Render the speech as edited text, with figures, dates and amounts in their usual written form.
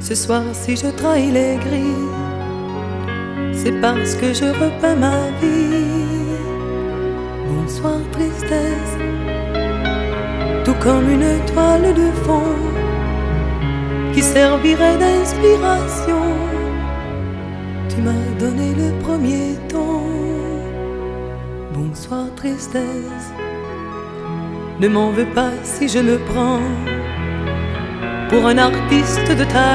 Ce soir si je trahis les grilles, c'est parce que je repeins ma vie. Bonsoir tristesse, tout comme une toile de fond qui servirait d'inspiration. Tu m'as donné le premier ton. Bonsoir tristesse, ne m'en veux pas si je me prends pour un artiste de ta